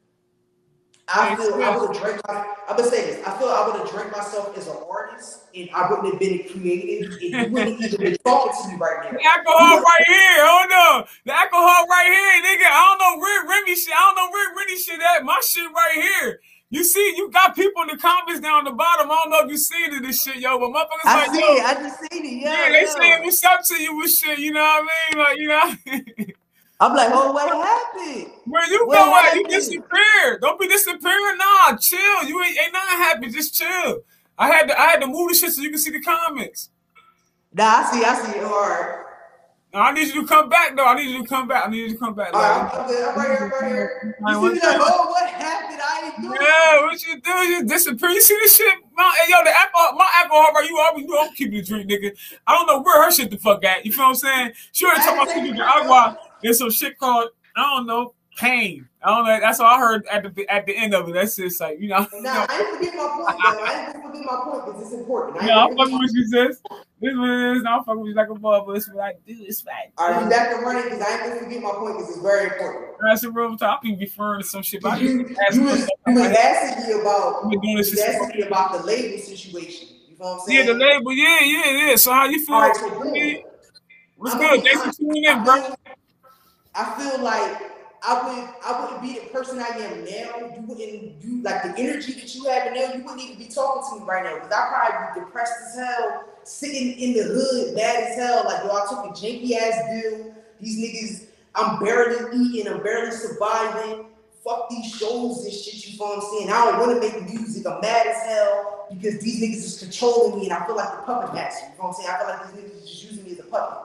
I feel I would have drank my, I'm gonna say this. I feel I would have drank myself as an artist, and I wouldn't have been creative, and you wouldn't even be talking to me right now. The alcohol right here. Hold on. The alcohol right here, nigga. I don't know where Remy shit. I don't know where Remy shit at. My shit right here. You see, you got people in the comments down the bottom. I don't know if you seen it, this shit, yo, but motherfuckers I like, see yo, it. I just seen it. Yeah, yeah, they yeah. saying what's up to you with shit. You know what I mean? Like, you know. I'm like, oh, what happened? Where you What go at? You happened? disappeared. Don't be disappearing. Nah, chill. You ain't, ain't nothing happy. Just chill. I had to I had to move the shit so you can see the comments. Nah, I see. I see it. All right. Now, I need you to come back though. I need you to come back. I need you to come back. All Like, right, I'm, good. I'm right here. I'm right here. Like, You what see me like, oh, what happened? I ain't doing it. yeah, what you do? You disappear. You see this shit? My, hey, yo, the alcohol, my alcohol, right? You always you don't keep the drink, nigga. I don't know where her shit the fuck at. You feel what I'm saying? She already talking about keeping the agua. There's some shit called, I don't know. pain. I don't know. That's all I heard at the at the end of it. That's just like, you know. Nah, I didn't forget my point, though. I didn't forget my point because it's important. I No, I'm ain't fucking forget with you, sis. This is what it is. No, I'm fucking with you like a mother. This is what I do. It's right. All right, we back to running because I ain't gonna forget my point because it's very important. That's a real topic. You referring to some shit. But I You, just asked you, was, myself, you was like, asking me about I've been doing you this was shit asking me about the label situation. You know what I'm saying? yeah, the label. Yeah, yeah, yeah. So how you feel? All right, so boom. What's I'm good? gonna be Thanks for honest. tuning in, I bro. feel, I feel like I would I wouldn't be the person I am now. You wouldn't you like the energy that you have now. You wouldn't even be talking to me right now because I probably be depressed as hell, sitting in the hood, mad as hell. Like yo, I took a janky ass deal. These niggas, I'm barely eating, I'm barely surviving. Fuck these shows and shit. You know what I'm saying? I don't want to make music. I'm mad as hell because these niggas is controlling me, and I feel like the puppet master. You know what I'm saying? I feel like these niggas is just using me as a puppet.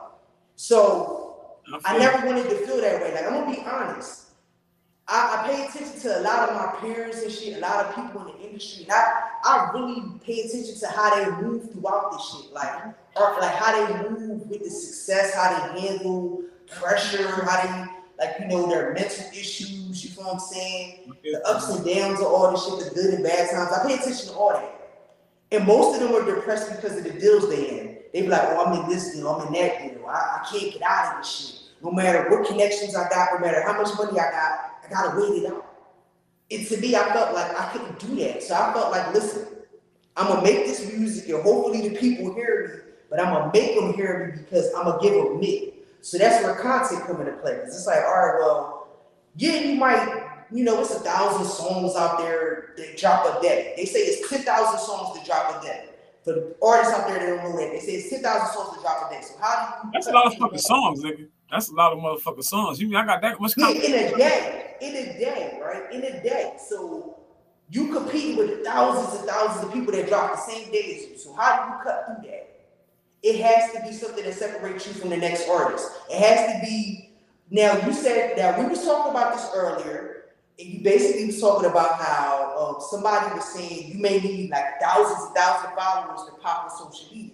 So I never wanted to feel that way. Like, I'm gonna be honest. I, I pay attention to a lot of my peers and shit, a lot of people in the industry, and I, I really pay attention to how they move throughout this shit. Like, or like how they move with the success, how they handle pressure, how they, like, you know, their mental issues, you know what I'm saying? The ups and downs of all this shit, the good and bad times. I pay attention to all that. And most of them are depressed because of the deals they in. They be like, oh, I'm in this deal, I'm in that deal. I, I can't get out of this shit. No matter what connections I got, no matter how much money I got, I gotta wait it out. And to me, I felt like I couldn't do that. So I felt like, listen, I'm gonna make this music and hopefully the people hear me, but I'm gonna make them hear me because I'm gonna give them me. So that's where content come into play. Because it's like, all right, well, yeah, you might, you know, it's a thousand songs out there that drop a day. They say it's ten thousand songs that drop a day. For the artists out there that don't know that, they say it's ten thousand songs that drop a day. So how do you? That's a lot of fucking songs, nigga. That's a lot of motherfucking songs. You mean I got that much? Yeah, in a day, in a day, right? In a day. So you compete with thousands and thousands of people that drop the same day as you. So how do you cut through that? It has to be something that separates you from the next artist. It has to be. Now you said that we was talking about this earlier, and you basically was talking about how um, somebody was saying you may need like thousands and thousands of followers to pop on social media.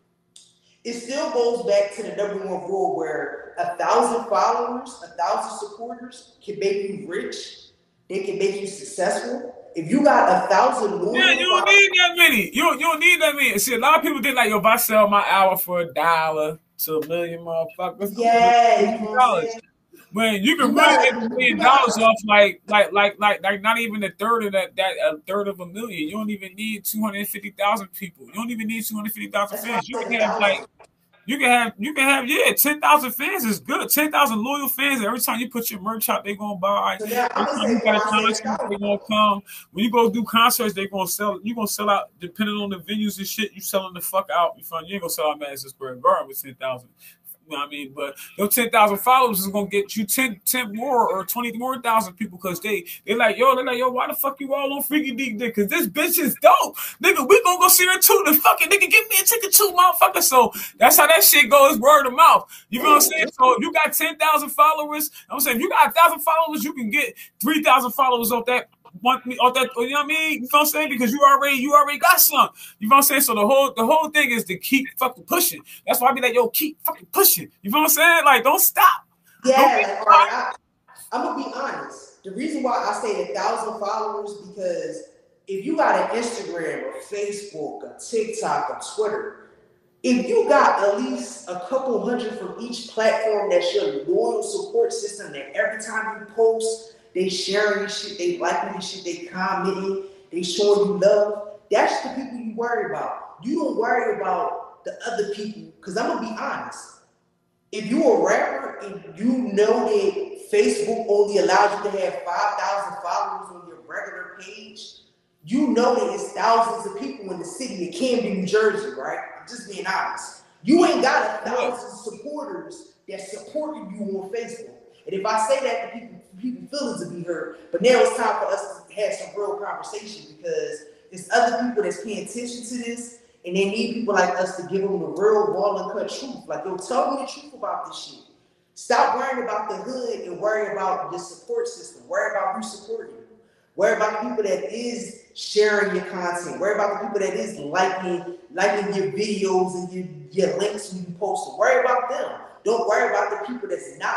It still goes back to the number one rule where a thousand followers, a thousand supporters can make you rich. They can make you successful. If you got a thousand loyal yeah, you don't need that many. You don't, you don't need that many. See, a lot of people think like, yo, if I sell my hour for a dollar to a million motherfuckers, yeah, you know dollars. When you can really make a million dollars off like like like like like not even a third of that that a third of a million. You don't even need two hundred fifty thousand people. You don't even need two hundred fifty thousand fans. You can have like you can have you can have yeah ten thousand fans is good. Ten thousand loyal fans. Every time you put your merch out, they gonna buy. So now, Every time you got a concert, they gonna come. When you go do concerts, they gonna sell. You gonna sell out depending on the venues and shit. You selling the fuck out. You find you ain't gonna sell out Madison Square Garden with ten thousand. You know what I mean? But those ten thousand followers is gonna get you ten, ten more or twenty more thousand people because they they like yo they're like yo why the fuck you all on Freaky Deek Dick? Because this bitch is dope, nigga. We gonna go see her too. The fucking nigga give me a ticket too, motherfucker. So that's how that shit goes, word of mouth. You know what I'm saying? So if you got ten thousand followers, I'm saying if you got a thousand followers, you can get three thousand followers off that. Want me off that, you know what I mean? You know what I'm saying? Because you already you already got some. You know what I'm saying? So the whole the whole thing is to keep fucking pushing. That's why I be like, yo, keep fucking pushing. You know what I'm saying? Like, don't stop. Yeah, don't like, all right, I, I'm gonna be honest. The reason why I say a thousand followers because if you got an Instagram or Facebook or TikTok or Twitter, if you got at least a couple hundred from each platform that's your loyal support system that every time you post, they sharing shit, they liking this shit, they commenting, they showing you love. That's the people you worry about. You don't worry about the other people, because I'm gonna be honest. If you're a rapper and you know that Facebook only allows you to have five thousand followers on your regular page, you know that it's thousands of people in the city of Camden, New Jersey, right? I'm just being honest. You ain't got a thousand supporters that supported you on Facebook. And if I say that to people, people feelings will be hurt. But now it's time for us to have some real conversation because there's other people that's paying attention to this and they need people like us to give them the real raw and cut truth. Like, yo, tell me the truth about this shit. Stop worrying about the hood and worry about the support system. Worry about who's supporting you. Worry about the people that is sharing your content. Worry about the people that is liking, liking your videos and your, your links when you post them. Worry about them. Don't worry about the people that's not.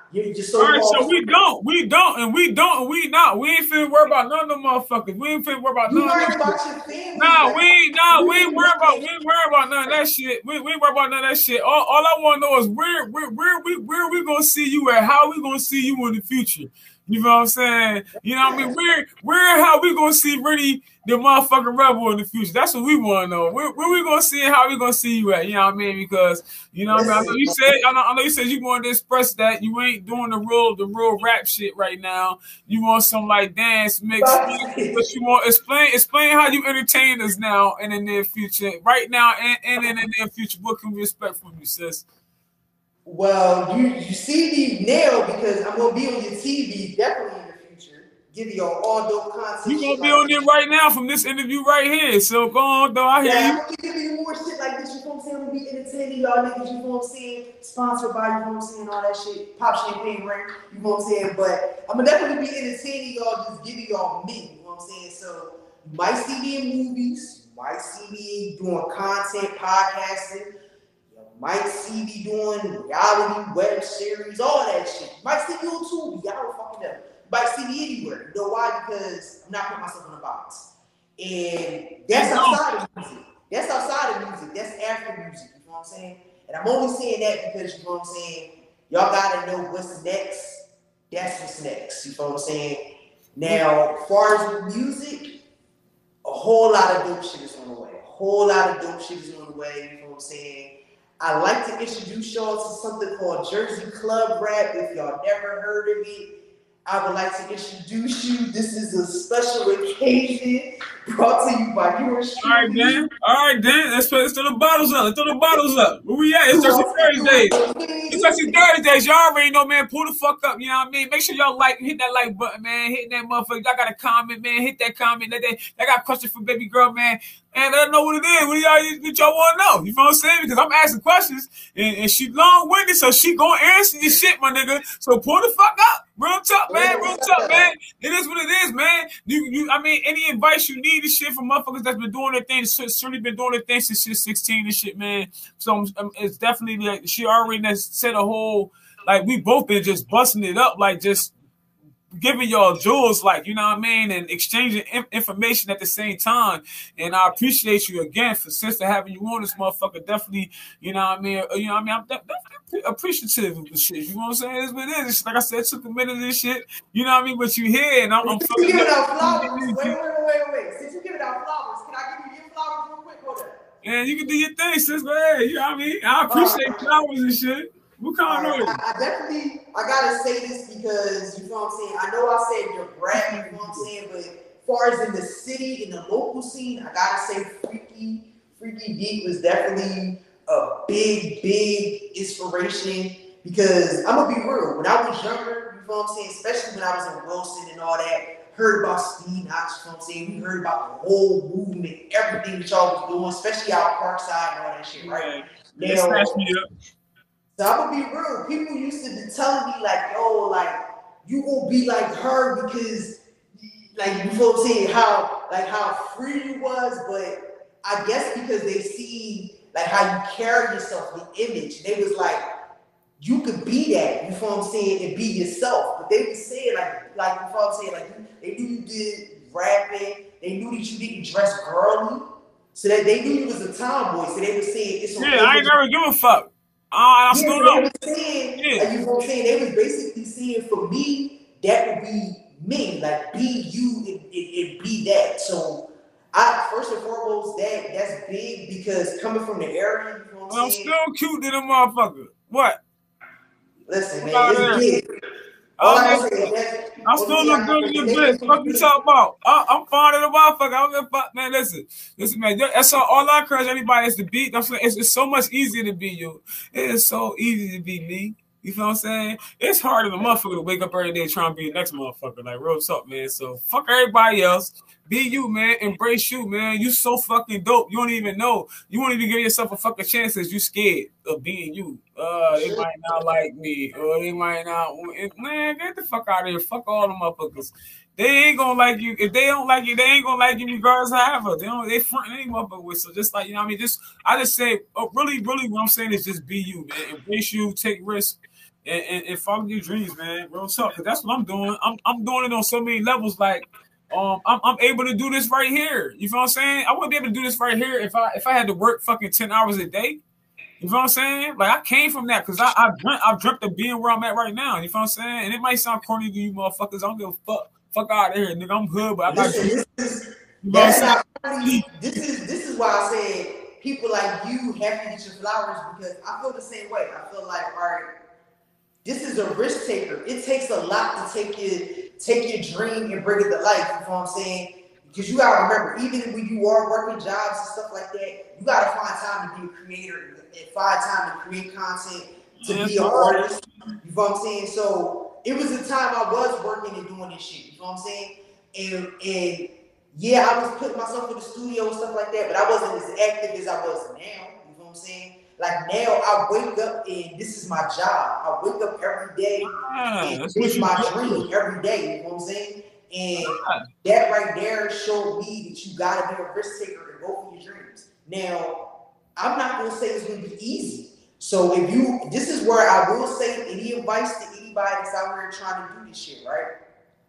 You're just so All right, so we don't, we don't, and we don't, and we not. We ain't finna worry about none of them motherfuckers. We ain't finna worry about You none of worry them. about your family. Nah, like, we ain't, nah, we ain't worry about, we ain't worry about none of that shit. We, we ain't worry about none of that shit. All, all I want to know is where, where, where we, where we gonna see you at? How we gonna see you in the future? You know what I'm saying? You know what I mean? Where, where, how we gonna see really the motherfucking rebel in the future? That's what we want to know. Where, where we gonna see and how we gonna see you at? You know what I mean? Because you know, what I mean, I know you said, I know, I know you said you wanted to express that you ain't doing the real, the real rap shit right now. You want some like dance mix, but you want explain, explain how you entertain us now in the near future, right now, and, and in the near future. What can we expect from you, sis? Well, you, you see me now because I'm gonna be on your T V definitely in the future. Give you all dope content. You gonna be on it right now from this interview right here. So go on, though. I hear yeah, you. I'm gonna give you more shit like this. You know what I'm saying? I'm gonna be entertaining y'all niggas. You know what I'm saying? Sponsored by, you know what I'm saying? All that shit. Pop champagne ring. You know what I'm saying? But I'm gonna definitely be entertaining y'all. Just giving y'all me. You know what I'm saying? So you might see me in movies. You might see me doing content, podcasting. Might see me doing reality web series, all that shit. Might see me on Tubi, y'all don't fucking know. Might see me anywhere. You know why? Because I'm not putting myself in a box. And that's outside of music. That's outside of music. That's after music. You know what I'm saying? And I'm only saying that because, you know what I'm saying, y'all gotta know what's next. That's what's next. You know what I'm saying? Now, as far as music, a whole lot of dope shit is on the way. A whole lot of dope shit is on the way. You know what I'm saying? I like to introduce y'all to something called Jersey Club Rap. If y'all never heard of it, I would like to introduce you. This is a special occasion brought to you by yours truly. All right, Dan. All right, Dan. Let's, let's throw the bottles up. Let's throw the bottles up. Where we at? It's Thirsty Thursdays. It's Thirsty Thursdays. Y'all already know, man. Pull the fuck up. You know what I mean? Make sure y'all like, hit that like button, man. Hit that motherfucker. Y'all got a comment, man. Hit that comment. That, that, I got a question for baby girl, man. And let her know what it is. What y'all, what y'all want to know? You know what I'm saying? Because I'm asking questions, and, and she long-winded, so she gonna answer this shit, my nigga. So pull the fuck up. Real talk, man. Real talk, man. It is what it is, man. You, you. I mean, any advice you need and shit from motherfuckers that's been doing their thing, certainly been doing their thing since she's sixteen and shit, man. So um, it's definitely like she already has said a whole, like we both been just busting it up, like just giving y'all jewels, like, you know what I mean, and exchanging information at the same time. And I appreciate you again for sister having you on this motherfucker. Definitely, you know what I mean. You know what I mean. I'm definitely appreciative of the shit. You know what I'm saying? It's what it is. Like I said, it took a minute of this shit. You know what I mean. But you here, and I'm. I'm Since you giving out flowers, wait, wait, wait, wait, wait. Since you giving out flowers, can I give you your flowers real quick? Hold up. And you can do your thing, sis. Man, you know what I mean. I appreciate uh, flowers and shit. What kind of noise? I, I definitely, I gotta say this because, you know what I'm saying, I know I said you're rap, you know what I'm saying, but as far as in the city, in the local scene, I gotta say Freaky, Freaky Deep was definitely a big, big inspiration because I'm gonna be real, when I was younger, you know what I'm saying, especially when I was in Wilson and all that, heard about Speed Knots, you know what I'm saying, we heard about the whole movement, everything that y'all was doing, especially out Parkside and all that shit, right? Yeah, now, me up. So I'm gonna be real. People used to be telling me like, yo, like you gonna be like her because, like, you know what I'm saying, how like how free you was, but I guess because they see like how you carry yourself, the image, they was like, you could be that, you know what I'm saying, and be yourself. But they was saying like, like you know what I'm saying, like they knew you did rapping, they knew that you didn't dress girly, so that they knew you was a tomboy. So they was saying it's okay. Yeah, I ain't never give a fuck. Ah, I yeah, still they know. was saying, Yeah. like, you know what I'm saying? They was basically saying for me, that would be me, like be you and, and, and be that. So I first and foremost, that that's big because coming from the area, you know what I'm, I'm saying? still cute to the motherfucker. What? Listen, man, What it's big. Oh, All I man. can say is that I still look good in your bitch. Fuck you talking about? I, I'm fond of the motherfucker. I don't give a fuck, man. Listen, listen, man. That's all. All I encourage anybody is to be. That's it's, it's so much easier to be you. It is so easy to be me. You feel what I'm saying? It's harder than a motherfucker to wake up every day trying to be the next motherfucker. Like, real talk, man. So fuck everybody else. Be you, man. Embrace you, man. You so fucking dope. You don't even know. You won't even give yourself a fucking chance because you scared of being you. Uh, they might not like me, or they might not. Man, get the fuck out of here. Fuck all the motherfuckers. They ain't gonna like you. If they don't like you, they ain't gonna like you regardless of however. They don't. They front any motherfucker with. So just like, you know what I mean. Just I just say, oh, really, really, what I'm saying is just be you, man. Embrace you. Take risks. and, and, and follow your dreams, man. Real talk, because that's what I'm doing. I'm I'm doing it on so many levels. Like, um, I'm I'm able to do this right here. You feel what I'm saying? I wouldn't be able to do this right here if I if I had to work fucking ten hours a day. You feel what I'm saying? Like, I came from that because I I dreamt, I dreamt of being where I'm at right now. You feel what I'm saying? And it might sound corny to you motherfuckers. I don't give a fuck. Fuck out of here, nigga. I'm good, but I got Listen, this is, you know what I'm that's saying? not funny. This is this is why I said people like you have to get your flowers, because I feel the same way. I feel like, all right, this is a risk taker. It takes a lot to take your take your dream and bring it to life. You know what I'm saying? Because you gotta remember, even when you are working jobs and stuff like that, you gotta find time to be a creator and find time to create content, to Yeah, be an bro. artist. You know what I'm saying? So it was a time I was working and doing this shit. You know what I'm saying? And and yeah, I was putting myself in the studio and stuff like that, but I wasn't as active as I was now. You know what I'm saying? Like now, I wake up and this is my job. I wake up every day Yeah, and that's what it's you my do. dream every day. You know what I'm saying? And Yeah. that right there showed me that you gotta be a risk taker and go for your dreams. Now, I'm not gonna say it's gonna be easy. So if you, this is where I will say any advice to anybody that's out here trying to do this shit, right?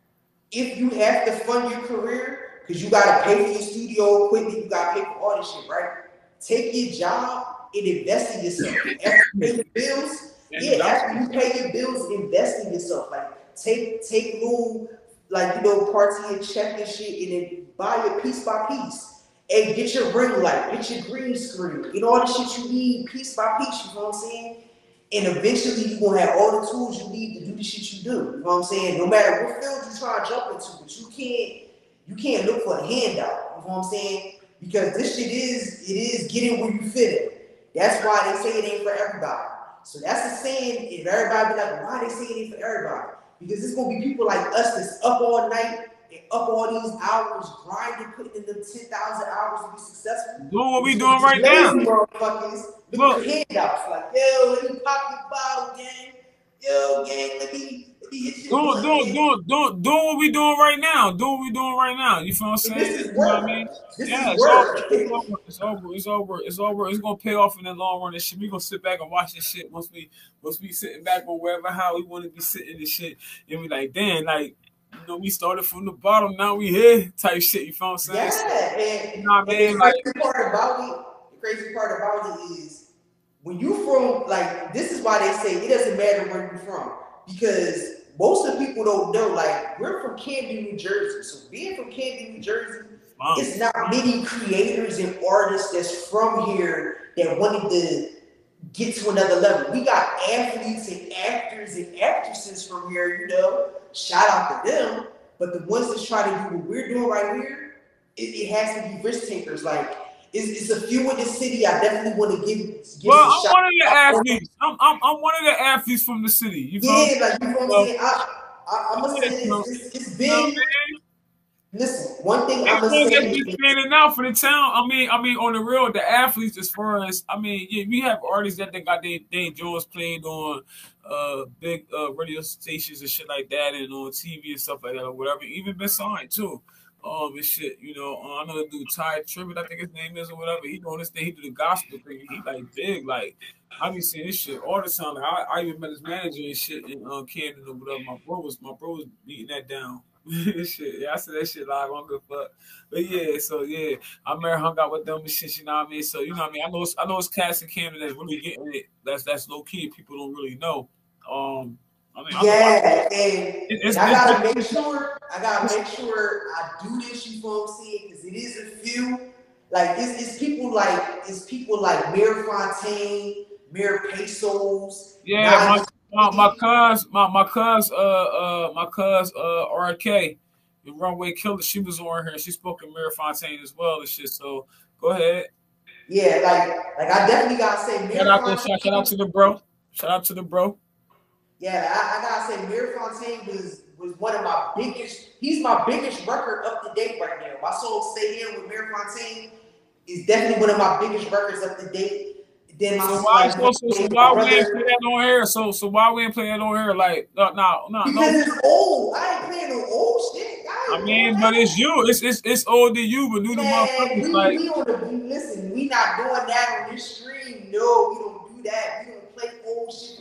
If you have to fund your career, because you gotta pay for your studio equipment, you gotta pay for all this shit, right? Take your job and invest in yourself. After you pay your bills, yeah, after you pay your bills, invest in yourself. Like take take little, like, you know, parts of your check and shit, and then buy it piece by piece. And get your ring light, get your green screen, get all the shit you need piece by piece, you know what I'm saying? And eventually you're gonna have all the tools you need to do the shit you do. You know what I'm saying? No matter what field you try to jump into, but you can't you can't look for a handout, you know what I'm saying? Because this shit is it is getting where you fit in. That's why they say it ain't for everybody. So that's the saying. If everybody be like, why they say it ain't for everybody? Because it's gonna be people like us that's up all night and up all these hours, grinding, putting in them ten thousand hours to be successful. Doing what we It's doing gonna right be now. lazy motherfuckers looking for handouts. Like, yo, let me pop your bottle, gang. Yo, gang, let me, let me hit you. Doing, doing, doing, doing, doing what we doing right now. Doing what we doing right now. You feel what I'm saying? This is You know what I work. mean? This Yeah, is it's over. work. It's over. It's over. It's over. It's over. It's gonna pay off in the long run. And shit, we gonna sit back and watch this shit once we, once we sitting back on wherever how we want to be sitting and shit, and we like, damn, like, you know, we started from the bottom, now we here, type shit. You feel what I'm saying? Yeah, and, You know what I and mean? the Like, crazy part about it, the crazy part about it is when you from, like, this is why they say it doesn't matter where you're from, because most of the people don't know, like, we're from Camden, New Jersey. So being from Camden, New Jersey, wow. it's not many creators and artists that's from here that wanted to get to another level. We got athletes and actors and actresses from here, you know. Shout out to them. But the ones that's trying to do what we're doing right here, it, it has to be risk takers. Like, it's, it's a few in the city I definitely want to give, give well, some I'm one of the athletes. I'm, I'm, I'm one of the athletes from the city. You feel Yeah, like, you know what I'm saying? I, I, I'm going to say Yeah, this. It's, it's You know what I been, mean? listen, one thing They I'm going just to say be is, standing out for the town. I mean, I mean, on the real, the athletes, as far as I mean, yeah, we have artists that they got their their joints played on uh big uh radio stations and shit like that, and on T V and stuff like that, or whatever. Even been signed too. Um, and shit, you know. Uh, I know the dude Ty Tribbett, I think his name is, or whatever. He doing this thing. He do the gospel thing. He like big, like I be seeing this shit all the time. Like, I, I even met his manager and shit in uh, Camden or whatever. My bro was my bro was beating that down. Shit, yeah, I said that shit live on good fuck. But yeah, so yeah, I remember hung out with them and shit, you know what I mean? So you know what I mean? I know it's, I know it's cats in Camden that's really getting it. That's that's low key. People don't really know. Um, I mean, yeah, I and, it's, and I gotta it's, make sure, I gotta make sure I do this, you know what I'm saying? Because it is a few, like, it's, it's people like, it's people like Mayor Fontaine, Mayor Pesos. yeah, my, my my cuz, my my cuz, uh uh my cuz uh R K, the Runway Killer, she was on here. She spoke to Mayor Fontaine as well and shit. So go ahead. Yeah, like, like I definitely gotta say, Mayor Shout out, to, Fontaine. shout out to the bro. Shout out to the bro. Yeah, I, I gotta say, Mayor Fontaine was was one of my biggest. He's my biggest record up to date right now. My song "Stay Here" with Mayor Fontaine is definitely one of my biggest records up to date. Then my So why, like, so, so, so why we ain't play that on here? So so why we ain't playing that on here? Like no no no because no. it's old. I ain't playing no old shit. I, I mean, but it's you. It's it's it's old than you, but new to motherfuckers. we, Like we on the we, listen. We not doing that on this stream. No, we don't do that. We don't play old shit.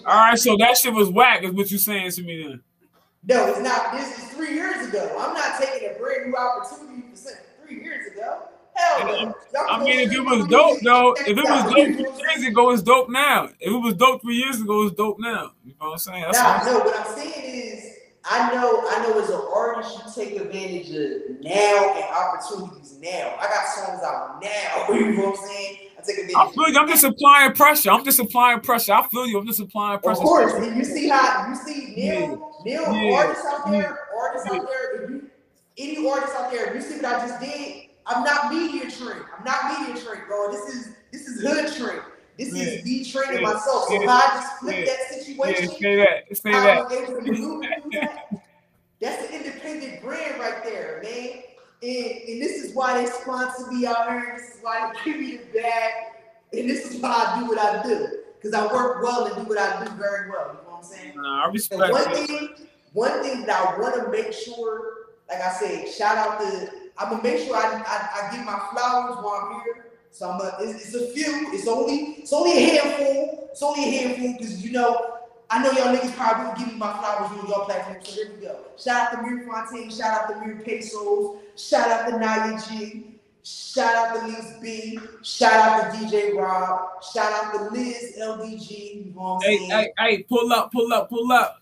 All right, so that shit was whack, is what you saying to me then? No, it's not. This is three years ago. I'm not taking a brand new opportunity for three years ago. Hell no. I mean, if it was dope, though, if it was dope three years ago, it's dope now. If it was dope three years ago, it's dope now. You know what I'm saying? That's nah, what no, what I'm saying is, I know, I know as an artist, you take advantage of now and opportunities now. I got songs out now. You know what I'm saying? I take advantage. I feel you. I'm just applying pressure. I'm just applying pressure. I feel you. I'm just applying pressure. Of course. You see how, you see Neil, Yeah. Neil, Yeah. artists out there, Yeah. artists Yeah. out there, if you, any artists out there, if you see what I just did, I'm not media trained. I'm not media trained, bro. This is this is hood trained. This Yeah. is me training Yeah. myself. So Yeah. how I just flip Yeah. that Yeah, situation, say that. Say how I that. was able to maneuver through that, that's an independent brand right there, man. And, and this is why they sponsor me out here. This is why they give me the bag. And this is why I do what I do. Because I work well and do what I do very well. You know what I'm saying? Nah, I And respect one it. thing, one thing that I want to make sure, like I said, shout out to, I'm gonna make sure I, I, I give my flowers while I'm here. So I'm a, it's, it's a few. It's only it's only a handful. It's only a handful because you know I know y'all niggas probably will give me my flowers on y'all platform. So here we go. Shout out to Mir Fontaine. Shout out to Mir Pesos. Shout out to Naya G. Shout out to Lise B. Shout out to D J Rob. Shout out to Liz L D G. You know what I'm Hey, saying? hey, hey, pull up, pull up, pull up.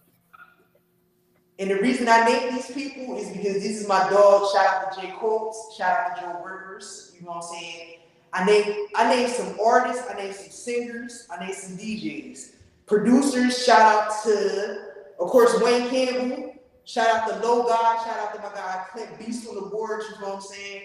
And the reason I name these people is because this is my dog. Shout out to Jay Colts. Shout out to Joe Rivers. You know what I'm saying? I named I named some artists. I named some singers. I named some D Js. Producers. Shout out to, of course, Wayne Campbell. Shout out to Low God. Shout out to my guy Clint Beast on the board. You know what I'm saying?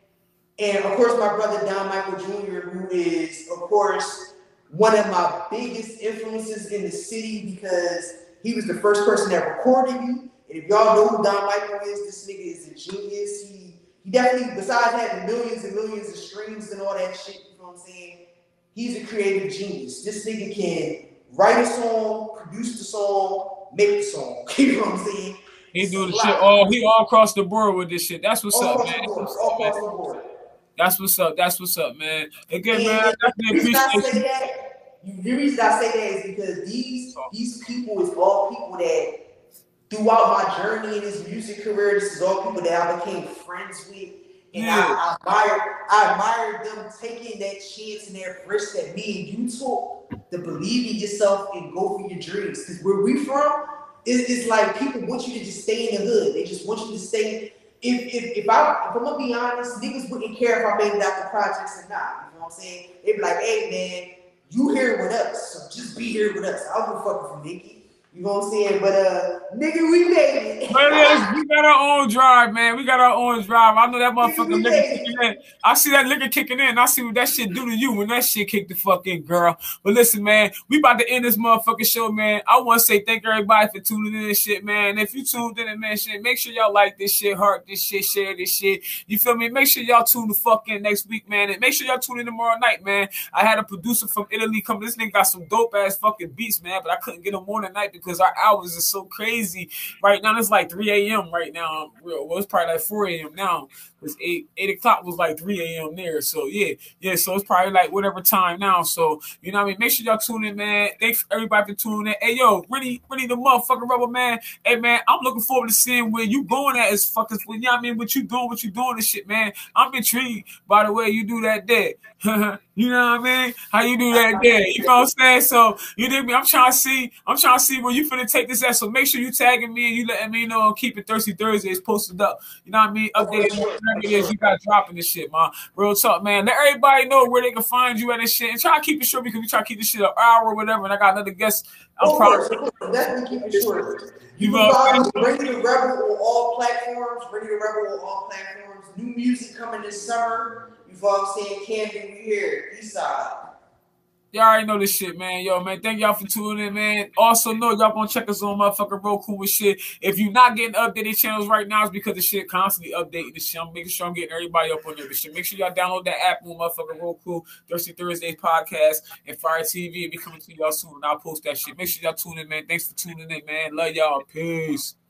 And of course, my brother Don Michael Junior, who is, of course, one of my biggest influences in the city because he was the first person that recorded me. And if y'all know who Don Michael is, this nigga is a genius. He he definitely, besides having millions and millions of streams and all that shit, you know what I'm saying? He's a creative genius. This nigga can write a song, produce the song, make the song. You know what I'm saying? He do the It's a shit lot. all he all across the board with this shit. That's what's All up, across man. the board. That's All what's up, across man. the board. That's what's up. That's what's up, man. Again, And man, I the definitely reason I appreciate say you. that, the reason I say that is because these these people is all people that throughout my journey in this music career, this is all people that I became friends with. And Yeah. I, I admire I admire them taking that chance and that risk that me and you took to believe in yourself and go for your dreams. Because where we from, it's, it's like people want you to just stay in the hood. They just want you to stay. If if if I if I'm gonna be honest, niggas wouldn't care if I made it out the projects or not. You know what I'm saying? They'd be like, hey man, you here with us, so just be here with us. I don't give a fuck if you Nikki. You know what I'm saying? But uh nigga, we made it. But it is, we got our own drive, man. We got our own drive. I know that motherfucking we liquor made it. kicking in. I see that liquor kicking in. I see what that shit do to you when that shit kick the fuck in, girl. But listen, man, we about to end this motherfucking show, man. I want to say thank everybody for tuning in and shit, man. If you tuned in and man, shit, make sure y'all like this shit, heart this shit, share this shit. You feel me? Make sure y'all tune the fuck in next week, man. And make sure y'all tune in tomorrow night, man. I had a producer from Italy come. This nigga got some dope ass fucking beats, man. But I couldn't get him on tonight because our hours is so crazy. Right now, it's like three a.m. right now. Well, it's probably like four a.m. now. It's eight, eight o'clock was like three a.m. there. So, yeah. Yeah, so it's probably like whatever time now. So, you know what I mean? Make sure y'all tune in, man. Thanks everybody for tuning in. Hey, yo, really, really the motherfucking rubber, man. Hey, man, I'm looking forward to seeing where you going at is fucking, you know what I mean? What you doing, what you doing and shit, man. I'm intrigued by the way you do that there. You know what I mean? How you do that there. You know what I'm saying? So, you dig me? I'm trying to see, I'm trying to see where you finna take this at. So make sure you tagging me and you letting me know and keep it Thirsty Thursdays posted up. You know what I mean? Updated whatever it is you got dropping this shit, man. Real talk, man. Let everybody know where they can find you at this shit. And try to keep it short because we try to keep this shit an hour or whatever. And I got another guest. I'm Of proud course, of course. Definitely keep it short. You You can know, follow Radio Rebel on all platforms. Radio Rebel on all platforms. New music coming this summer. You know what I'm saying? Camden, we here. Eastside. y'all already know this shit, man. Yo, man, thank y'all for tuning in, man. Also know y'all gonna check us on motherfucking Roku with shit. If you're not getting updated channels right now, it's because the shit constantly updating the shit. I'm making sure I'm getting everybody up on there. This shit. Make sure y'all download that app on motherfucking Roku, Thirsty Thursdays podcast, and Fire T V. It'll be coming to y'all soon, and I'll post that shit. Make sure y'all tune in, man. Thanks for tuning in, man. Love y'all. Peace.